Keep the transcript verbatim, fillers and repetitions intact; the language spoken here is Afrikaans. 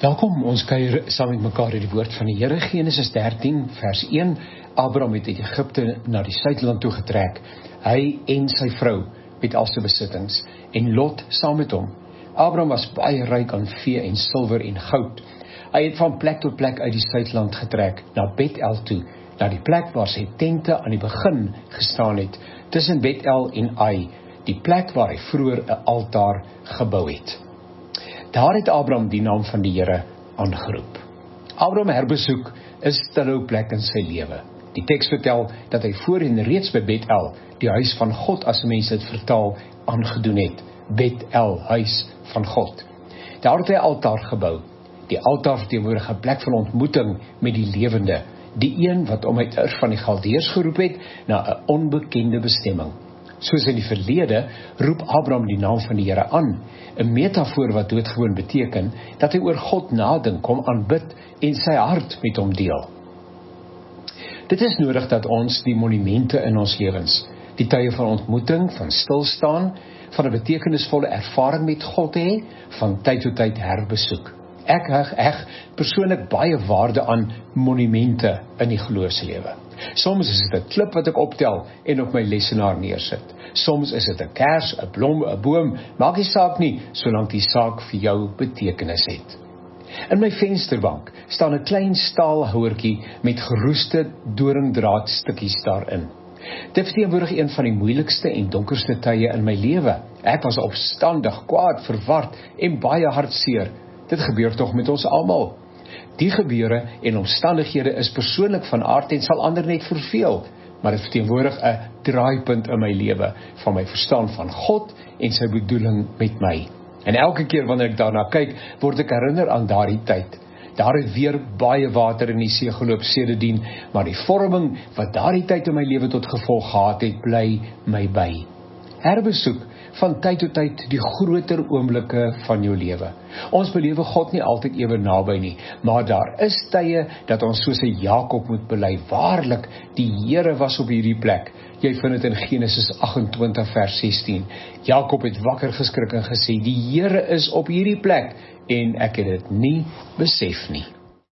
Welkom, ons kuier saam met mekaar in die woord van die Here. Genesis dertien vers een. Abraham het uit Egipte na die suidland toe getrek, hy en sy vrou met al sy besittings, en Lot saam met hom. Abraham was baie ryk aan vee en silwer en goud. Hy het van plek tot plek uit die suidland getrek, na Bet-El toe, na die plek waar sy tente aan die begin gestaan het, tussen Bet-El en Ai, die plek waar hy vroeër 'n altaar gebou het. Daar het Abraham die naam van die Here aangeroep. Abraham herbesoek 'n stilhou plek in sy lewe. Die teks vertel dat hy voorheen reeds by Bet-El, die huis van God, as mense dit vertaal, aangedoen het. Bet-El, huis van God. Daar het hy 'n altaar gebou. Die altaar verteenwoordig 'n plek van ontmoeting met die lewende, die een wat hom uit Ur van die Galdeërs geroep het na 'n onbekende bestemming. Soos in die verlede, roep Abraham die naam van die Here aan, 'n metafoor wat doodgewoon beteken, dat hy oor God nadink, hom aanbid en sy hart met hom deel. Dit is nodig dat ons die monumente in ons lewens, die tye van ontmoeting, van stilstaan, van 'n betekenisvolle ervaring met God hê, van tyd tot tyd herbesoek. Ek heg, heg persoonlik baie waarde aan monumente in die geloofslewe. Soms is dit 'n klip wat ek optel en op my lesenaar neersit. Soms is dit 'n kers, 'n blom, 'n boom, maak nie saak nie, solank die saak vir jou betekenis het. In my vensterbank staan 'n klein staalhouertjie met geroeste doringdraadstukkies daarin. Dit verteenwoordig een van die moeilikste en donkerste tye in my lewe. Ek was opstandig, kwaad, verward en baie hartseer. Dit gebeur tog met ons almal. Die gebeure en omstandighede is persoonlik van aard en sal ander net verveel, maar dit verteenwoordig 'n draaipunt in my lewe, van my verstaan van God en sy bedoeling met my. En elke keer wanneer ek daarna kyk, word ek herinner aan daardie tyd. Daar het weer baie water in die see geloop sedertdien, maar die vorming wat daardie tyd in my lewe tot gevolg gehad het, bly my by. Herbesoek van tyd tot tyd die groter oomblikke van jou lewe. Ons belewe God nie altyd ewe naby nie, maar daar is tye dat ons soos 'n Jakob moet bely, waarlik, die Here was op hierdie plek. Jy vind dit in Genesis agt en twintig vers sestien. Jakob het wakker geskrik en gesê, die Here is op hierdie plek, en ek het dit nie besef nie.